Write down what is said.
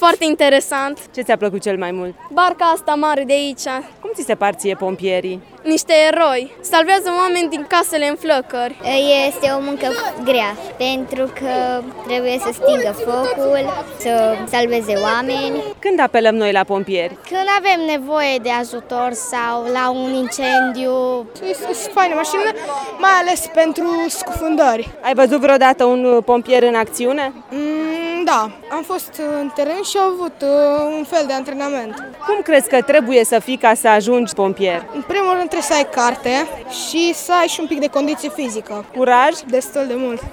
foarte interesant. Ce ți-a plăcut cel mai mult? Barca asta mare de aici. Cum ți se par ție pompierii? Niște eroi. Salvează oameni din casele în flăcări. Este o muncă grea, pentru că trebuie să stingă focul, să salveze oameni. Când apelăm noi la pompieri? Când avem nevoie de ajutor sau la un incendiu. Este faină mașină, mai ales pentru scufundări. Ai văzut vreodată un pompier în acțiune? Da, am fost în teren și am avut un fel de antrenament. Cum crezi că trebuie să fii ca să ajungi pompier? În primul rând trebuie să ai carte și să ai și un pic de condiție fizică. Curaj? Destul de mult.